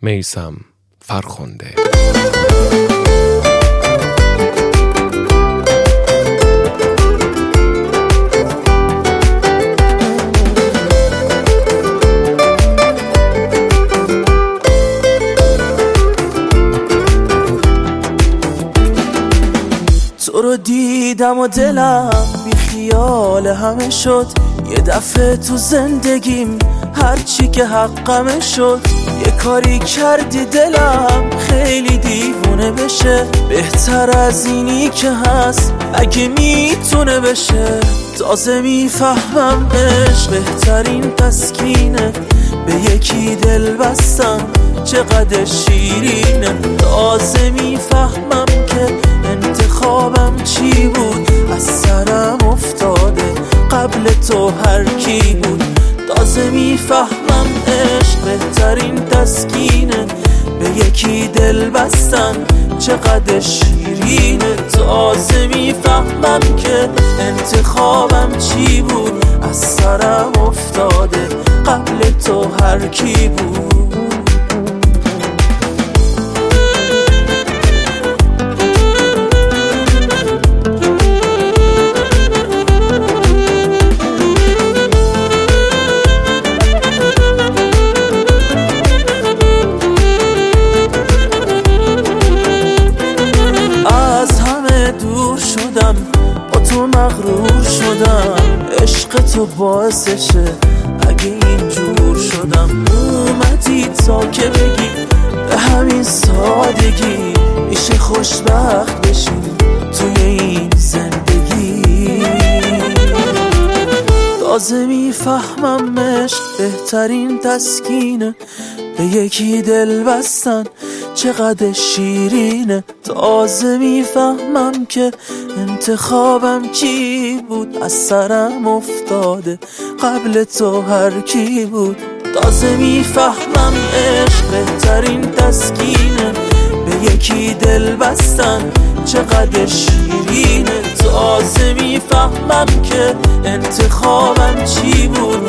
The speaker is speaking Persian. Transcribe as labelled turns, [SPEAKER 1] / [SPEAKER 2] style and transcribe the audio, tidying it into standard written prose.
[SPEAKER 1] میثم فرخنده.
[SPEAKER 2] تو رو دیدم و دلم بی خیال همه شد. یه دفعه تو زندگیم هرچی که حقمه شد. یه کاری کردی دلم خیلی دیوونه بشه. بهتر از اینی که هست اگه میتونه بشه. تازه میفهمم عشق بهترین تسکینه. به یکی دل بستم چقدر شیرینه. تازه میفهمم که انتخابم چی بود. از سرم افتاده قبل تو هر کی بود. تازه میفهمم عشق بهترین تسکینه. به یکی دل بستن چقدر شیرینه. تازه میفهمم که انتخابم چی بود. از سرم افتاده قبل تو هر کی بود. با تو مغرور شدم. عشق تو باعثشه اگه اینجور شدم. اومدی تا که بگی به همین سادگی میشه خوشبخت بشیم توی این زندگی. تازه میفهمم عشق بهترین تسکینه. به یکی دل بستن چقدر شیرینه. تازه میفهمم که انتخابم چی بود. از سرم افتاده قبل تو هر کی بود. تازه میفهمم عشق بهترین تسکینه. به یکی دل بستن چقدر شیرینه. تازه میفهمم که انتخابم چی بود.